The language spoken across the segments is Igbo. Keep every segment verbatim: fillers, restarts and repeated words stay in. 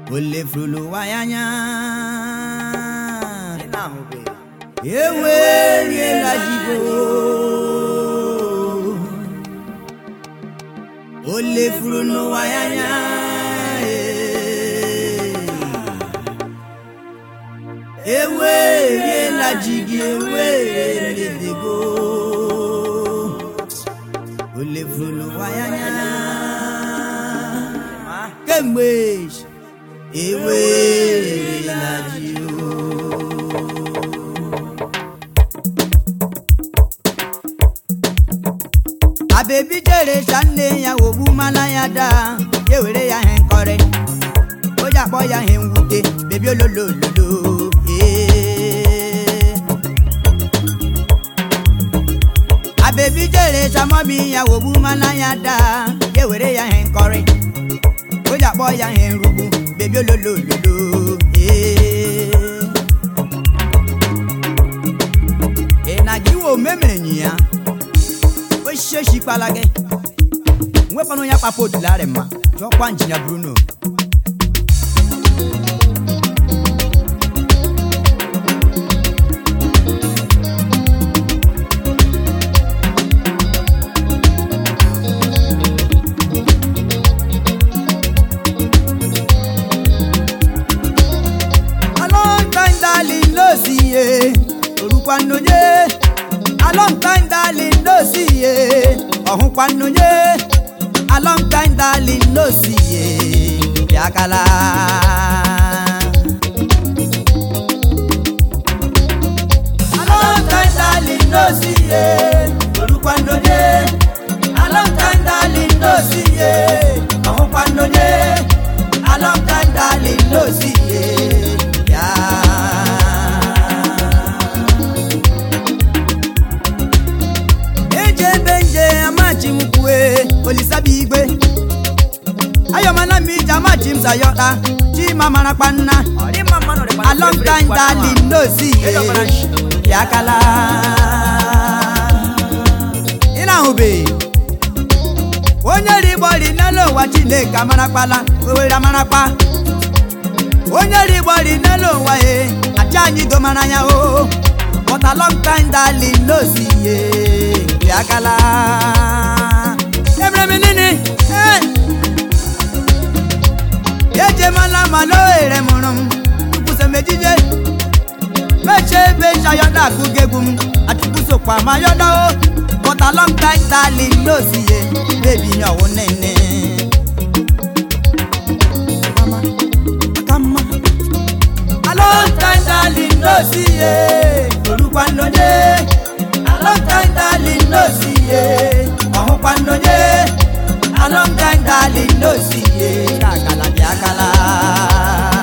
Ole frulu wayanya Ewe riela jibo Ole frulu wayanya Ewe riela jigi ewe riela Ole frulu wayanya Kemwesh Ewe la jiu A baby jere shane ya obu mana ya da Ewere ya hen kore Oja po ya hen wude baby olololo eh A baby jere shamobi ya obu mana ya da Ewere ya hen kore Oja po ya hen rubu baby olololo eh E na jiwo memere nya o sheshi palage nwe pano ya papo dilare ma jo kwa njinya Bruno A long time darling no see ye ohun panu ye A long time darling no see ye yakala A long time darling no see ye olupanu ye A long time darling no see ye ohun panu ye A long time darling no see ye ya Olisabi igwe Ayomana mi jama Jim Sayota Chima Marapanna A long time darling no see Yakala Ina ube Onye ribori nelo wa Chineka Marapala Owera Marapa Onye ribori nelo wa e Achanyi do mananya o But a long time darling no see Yakala Menini eh Yeje mala malo ere monum Tukuse mejije Meche be shayoda kugegum Atukuso kwa mayoda o But a long time darling no see ye Baby nyawo nene Kama Kama A long time darling no see ye Olukwano ye A long time darling no see ye Ohukwano ye A long time darling no see ye Yakala yakala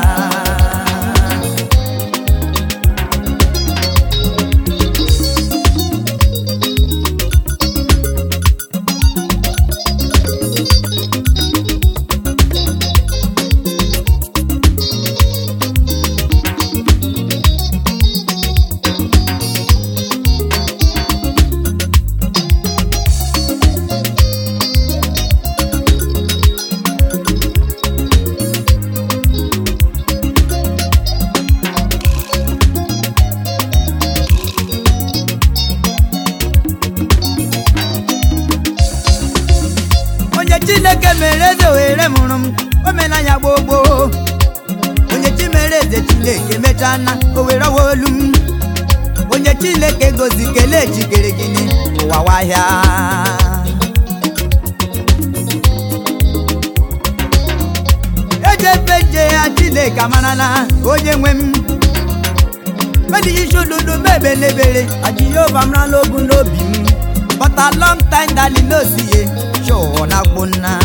Chineke mereze were murum omena ya gbogbo Onye chi mereze Chineke mechana o were wolum Onye Chineke gozi kele chikere gini ụwa wahia Eje peje ya Chineke amarana onye nwem Medi ishududu mebe lebere Ajiyova mra logu n'obi m But a long time darling no see ye Show na kuna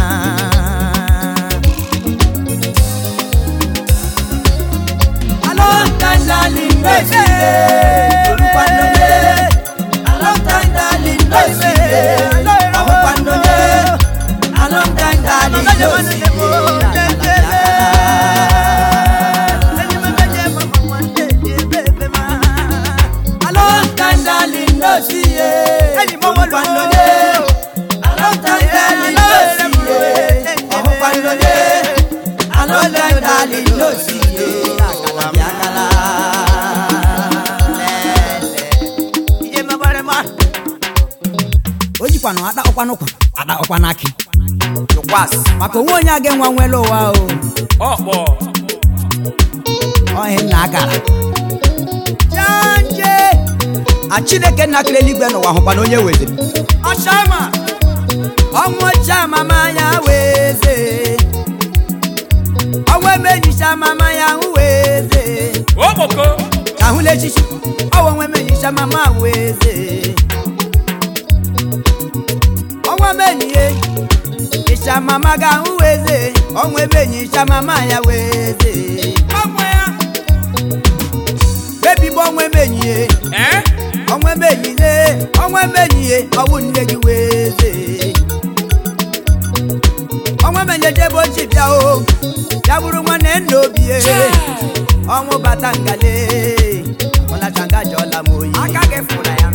A long time darling no see ye Olupano ye A long time darling no see ye Olupano ye A long time darling no see ye A long time darling no see ye Olupano ye A long time darling no see ye Olupano ye A long time darling si akala bi akala ije mabare ma oji kwanu ada okwanu kwa ada okwanaki yokwas maka onwe onye aga nwa nwele ụwa o ọkpọ ohe na agara janje a Chineke na kele eluigwe n'ụwa hụkwa na onye weziri ọshama ọnwụ chama manya weze ọnwụ emenyisha mama ya weze ọkpọkọ ahụla echichi ọnwụ emenyisha mama weze ọnwụ emenyiye isha mama ga weze ọnwụ emenyisha mama ya weze ọnwụ ya bebi bụ ọnwụ emenyiye eh ọnwụ emenyiye ọnwụ emenyiye ọwụ nne gị weze ọnwụ emenyeje bụ ochi bịa o ya bụrụ nwanne nna obi e ọnwụ bata ngale ọlacha nga jọla m oyi aka gị fụra ya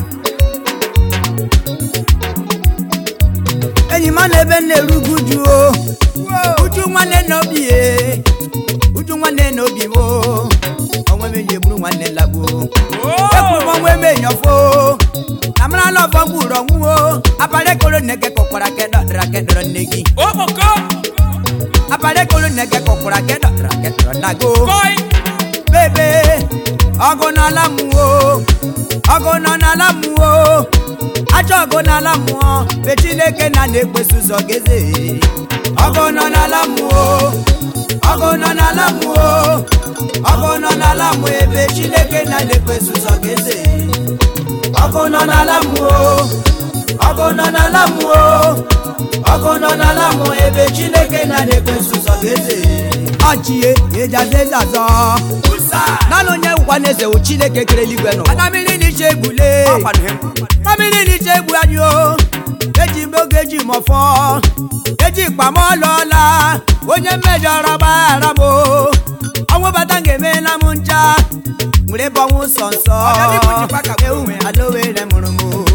enyi ma na ebe na-erugu uju o uju nwanne nna obi e uju nwanne nna obi m o ọnwụ emenye bụrụ nwanne lagbo ekwuru m ọnwụ emenye ọfọ amara lọfọ gburu ọnwụ o abalị koro nne gị kọkwara kedọdara kedọrọ nne gị ọkpọkọ abalị koro nne gị kọkwara kedọdara kedọrọ nna gị koi bebe ọgụ n'ala mmụọ ọgụ nọ n'ala mmụọ ajọ ọgụ n'ala mmụọ be Chineke na na-ekpeso ụzọ geze ọgụ nọ n'ala mmụọ ọgụ nọ n'ala mmụọ ọgụ nọ n'ala mmụọ ebe Chineke na na-ekpeso ụzọ geze ọgụ nọ n'ala mmụọ ọgụ nọ n'ala mmụọ ọgụ nọ n'ala mmụọ ebe Chineke na na-ekpeso ụzọ geze ọchie ejaze zazọ nanụ onye nkwa na-eze wụ Chineke kere eluigwe nọ ana mmiri n'iche egbule na mmiri n'iche egbu anyị o eji m oge eji m ọfọ eji ikpa m ọlọọla onye mmejọrọ gbaghara m ọnwụ bata ga-emela m ncha nwere ebe ọnwụ nsọ nsọ ewu alowere mụrụ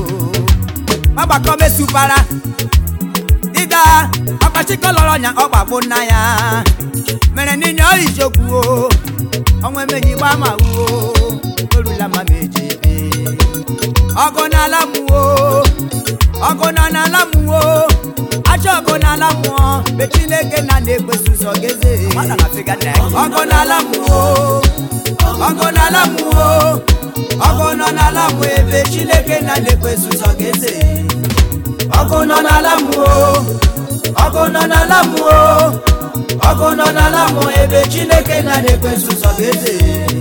m magbakọ mesupara dịda ọkpachikọ lọrọ nya ọgbakpụ nna ya mere n'inye ọ ichokwu o ọnwụ emenyi gba ma wuo orula ma meji ebe ọgụ n'ala mmụọ ọgụ nọ n'ala mmụọ achọ ọgụ n'ala mmụọ be Chineke na na-ekpeso ụzọ geze ọgụ n'ala mmụọ ọgụ n'ala mmụọ ọgụ nọ n'ala mmụọ ebe Chineke na na-ekpeso ụzọ geze ọgụ nọ n'ala mmụọ ọgụ nọ n'ala mmụọ ọgụ nọ n'ala mmụọ ebe Chineke na na-ekpeso ụzọ geze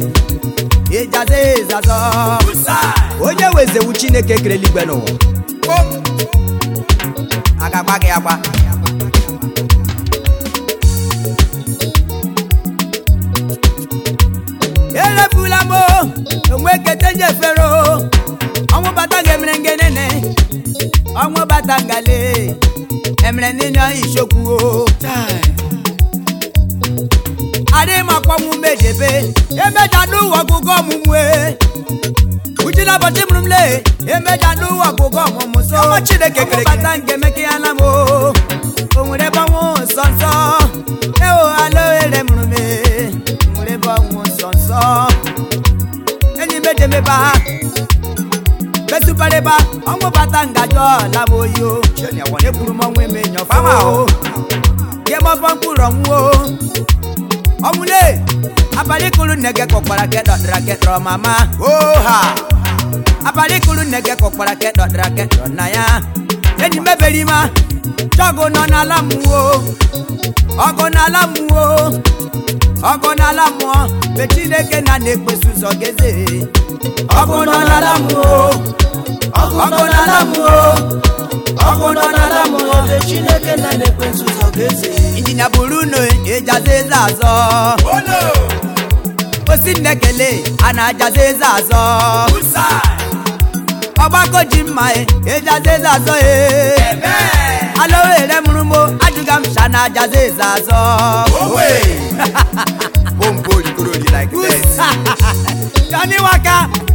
ịjaze ịzazọ onye wezewu Chineke kere eluigwe n'ụwa agagba gị agba erefula m onwe kete nyefere ọnwụ bata ga-emere ngenene ọnwụ bata ngale emere nínú ìṣokwu o adé ma kọ́ mu méjèbé emeja nu ọ̀gùgọ́ mu mu e ujila bọ̀tí mu lé emeja nu ọ̀gùgọ́ mu mu so ọmọ Chineke kere bàtà ngeme kí anamo òun rẹ bọ́ wọn sọ̀nsọ̀ ẹ o alo ere mu mi òun rẹ bọ́ wọn sọ̀nsọ̀ ẹni méje mi bá besu pareba ọmọ bàtà ngajọ laboyo ekuru mọ nwe me yan fama o ye mo fọn kuro nwo ọmúlé abalikulu nẹgẹ kọkpara kẹdọ dra kẹdọ mama oha abalikulu nẹgẹ kọkpara kẹdọ dra kẹdọ naya ẹni mẹbẹri ma jọgo nọ n'alamu o ọgọ n'alamu o ọgọ n'alamu o be Chineke na na-ekpeso ụzọ geze ọgọ nọ n'alamu o ọgọ n'alamu o ọgọ nọ n'alamu o be Chineke na na-ekpeso ụzọ geze injinia Bruno ejaze azọ osi nnekele ana ajaze azọ ọgbakọ ji mma ejaze azọ e alowe ere mụrụ mo ajụga m sha na ajaze azọ bombo rigoroli like this Johnny Waka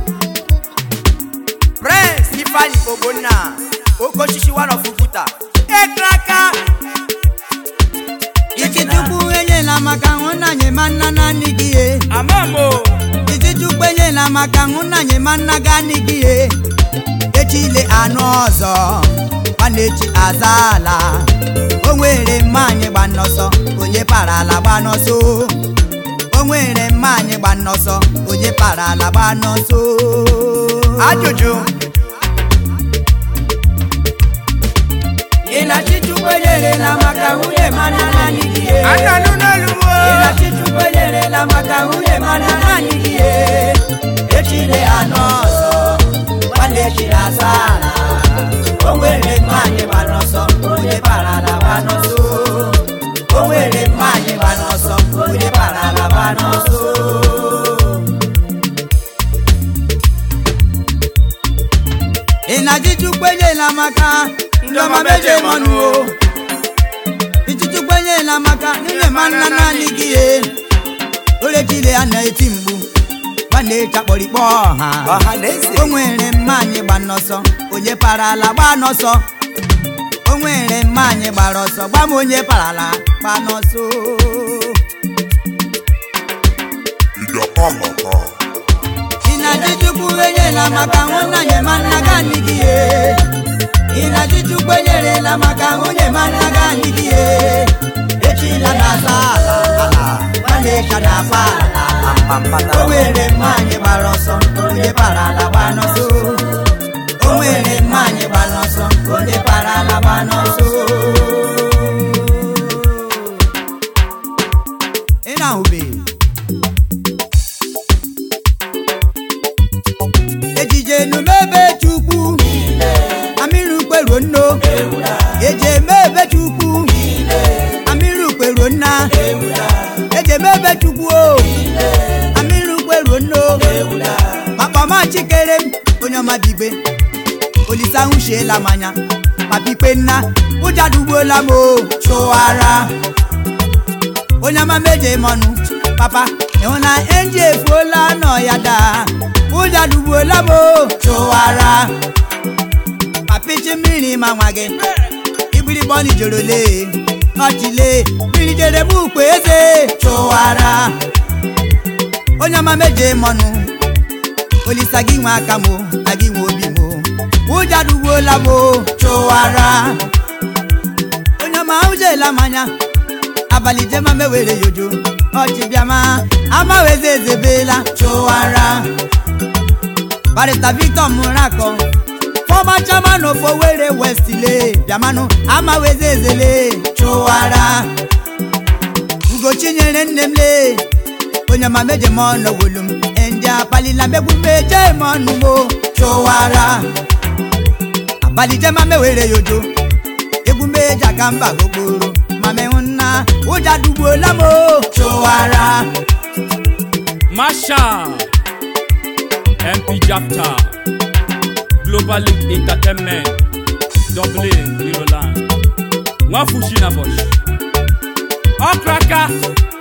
Prince Ifeanyi Ogbonna okoshishi one of Ufuta ekraka ikitukwu enye na la makanguna nye manna nani gie Amamo Ijiju kwenye la makanguna nye manna gani gie Echile anozo Wanechi azala Onwere manye banoso Onye parala banoso Onwere manye banoso Onye parala banoso Ajuju Ila chichu kwenye la makangune manana nigie Ananuna lumo Ila chichu kwenye la makangune manana nigie Echile anozo Wanechi azala Onwere manye banoso Onye parala banoso Onwere manye banoso Onye parala banoso Inajitu kwenye la maka Ndoma meje manu Ijitu kwenye la maka Nine manana nigie Ole chile ana etimbu Wane chapori boha Onwere manye banoso Onye parala banoso Onwere manye baroso Bamu onye parala banoso Ida pamaka Inajitu kwenye la maka Wona nye managa nigie Inajitu kwenye la maka Wonye managa nigie Echila na sala Wane chada pala Onwere manye baroso Onye parala banoso Onwere manye banoso Onye parala banoso Ena ube Ejije nu mebe chukwu Amiru kwero no Eje mebe chukwu Amiru kwero na Eje mebe chukwu Amiru kwero no Papa ma chikere Onyama bigbe Olisa unse la manya Papipe na Uja dugbo la mo Soara Onyama meje monu Papa Eona enje fola no yada Uja dugbo la mo Soara Papiche miri mamage Ibiri boni jorole Ochile Miri jere mu kweze Soara Onyama meje monu Olisa ginwa kamo Aginwo bimo Uja dugbo la mo Soara Onyama uje la manya Abalije ma mewere yojo Ochibiama Ama weze zebela Soara Barista Victor Murako Former chairman of Owerri West Ile Biamano Ama weze zele Soara Ugo chinyere nnemle Onyama meje mono wolum Endia palila megbu meje monu mo Soara Abalije ma mewere yojo Egbu meja kamba gogoro Mame unna Uja dugbo la mo Soara Masha M P Japta Global League Entertainment Dublin, Ireland Wafushina Bosch Okraka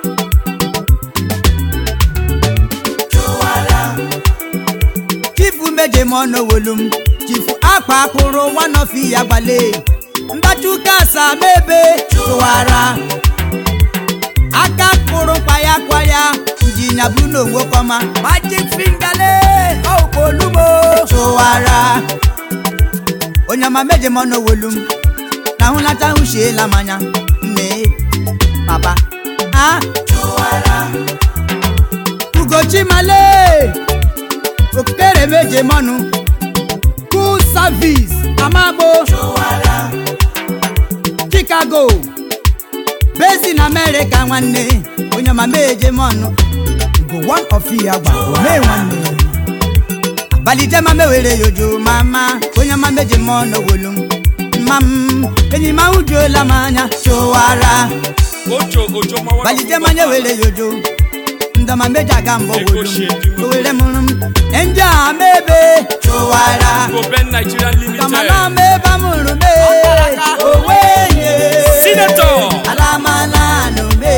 Soara Chifu meje mono wolum Chifu akpa kuro wano fi agbale Mbachuka sa mebe Soara Aka kuro kwaya kwaya Njinya Bruno Wokoma Magic Fingale Okolumo Soara Onyama meje mono wolum Na hunata ushe la manya Ne Papa Ah Soara Ugochi male Okere meje monu Cool service Amabo Soara Chicago Based in America nwanne Onyama meje monu Go one of you agba Ome nwanne Balije ma mewere yojo mama Onyama meje mono wolum Mam Enyi ma ujo la manya Soara Ojo Ojo Mawa Balije ma nyewere yojo Ndama meja gambo wolum Owere munum Enja mebe Soara Goben Nigeria Ndama Limited na meba murume Owenye Senator Alama na nume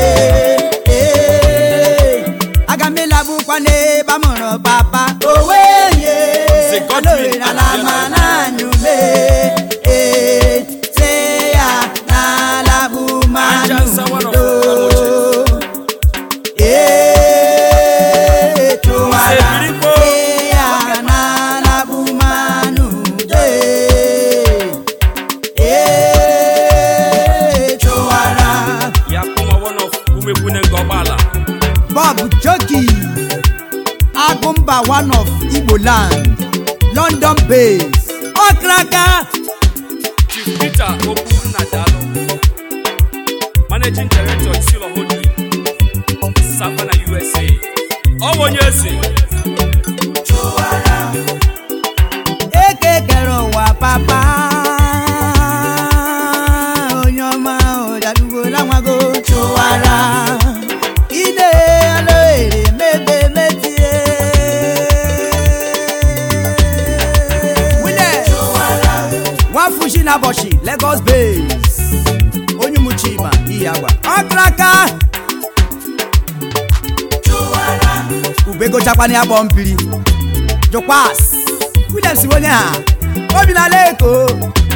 Agamila bukwane bamuro papa Owenye Godwin Alama na nume Seya na labu manu one of Igbo land, London base. Okraka. Chief Peter Obu Nadalo, Managing Director, Silo Holding, Savannah, U S A. Oh, one year, see. Eke kero wa papa. Onyoma o dadugo la wago chowara. Ide aloere mebe metie. Wile chowara. Wafushi na boshi Lagos base. Onyumuchima iyagwa. Okraka. Chowara. Ubego chapani abompiri. Jokwas. Williams Wonya, Obina Leko,